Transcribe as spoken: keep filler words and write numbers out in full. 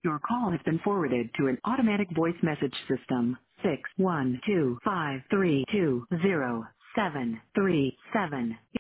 Your call has been forwarded to an automatic voice message system. Six one two five three two zero seven three seven.